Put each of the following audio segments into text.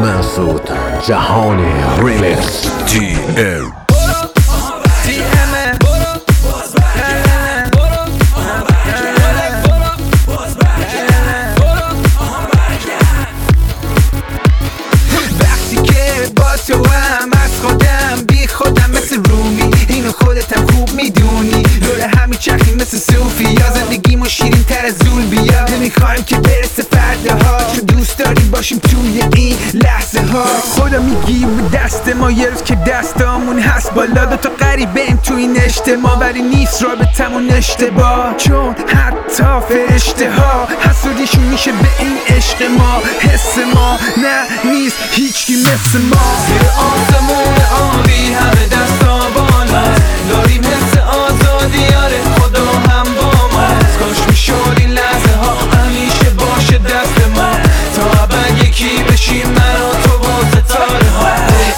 مسعود جهانی ریمیکس TM وقتی که با تو هم از خودم بی خودم مثل رومی، اینو خودتم خوب میدونی. دوره همی چرخی مثل صوفی یا زندگیمو شیرین تر از زول بیا. نمیخوایم که برسه فردها، چون دوست داریم باشیم توی این لحظه ها. خدا میگی به دست ما یه روز که دستامون هست بالا. دوتا غریبیم تو این اجتماع ولی نیست رابطمون اشتباه، چون حتی فرشته ها حسودیشون میشه به این عشق ما. حس ما نه نیست هیچکی مثل ما. زیر آسمون آبی همه دستا بالا داریم حس آزادی، آره خدا هم با ما. کاش میشد این لحظه ها همیشه باشه دست ما، تا ابد یکی بشیم من و تو با ستاره ها.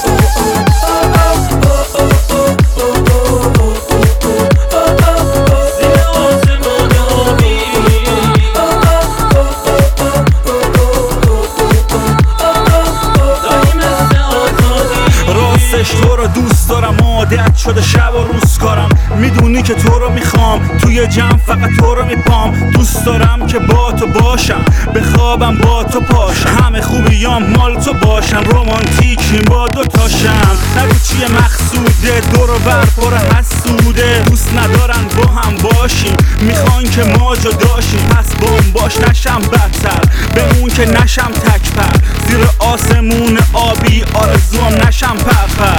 تو رو دوست دارم، عادت شده شب و روز کارم. میدونی که تو رو میخوام، توی جمع فقط تو رو میپام. دوست دارم که با تو باشم، بخوابم با تو پاشم. همه خوبیام مال تو باشن، رومانتیکیم با دوتاشم. نگو چیه مقصوده، دور و بر پر حسوده. دوست ندارن با هم باشیم، میخوان که ما جداشیم. پس باش نشم بدتر، بمون که نشم تکپر. زیر آسمون آبی آرزوام نشم پرپر.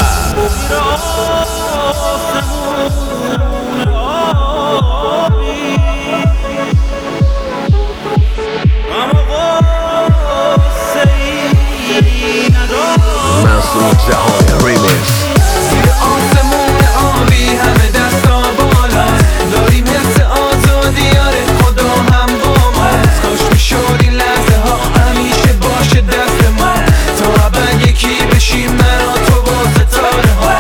مسعود جهانی ریمیکس. زیر آسمون آبی همه دستا بالا داریم حس آزادی، آره خدا هم با ما. کاش میشد این لحظه ها همیشه باشه دست ما، تا ابد یکی بشیم من و تو با ستاره ها.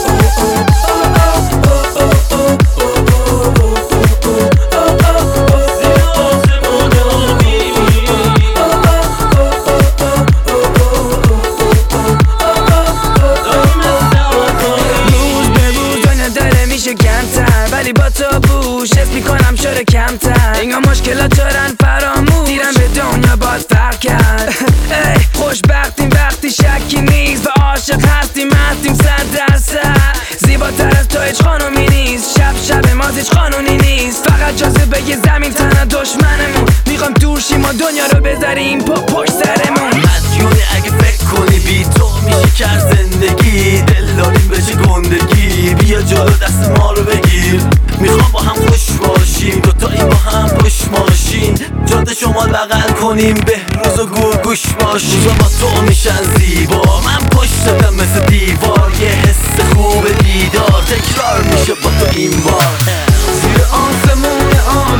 کمتر ولی با تو بوش حس میکنم شده کمتر. اینگاه مشکلات دارن فراموش، دیرم به دنیا باید فرق کرد. خوشبختیم وقتی شکی نیست و عاشق هستیم 100%. زیباتر از تو هیچ خانومی نیست، شب ماز هیچ قانونی نیست. فقط جاذبه یه زمین تنها دشمنمون، میخوام دور شیم و دنیا رو بذاریم پشت سرمون. مدیونی اگه فکر کنی بی تو میشه کرد زندگی. دل داریم بشه گندگی، بیا جلو دست ما رو بگیر. میخوام با هم خوش باشیم، دوتایی با هم پشت ماشین. جاده شما بغل کنیم، بهروز و گوش باشیم. روزا با تو میشن زیبا، من پشتم مثل دیوار. یه حس خوب دیدار تکرار میشه با تو این بار. زیر آسمون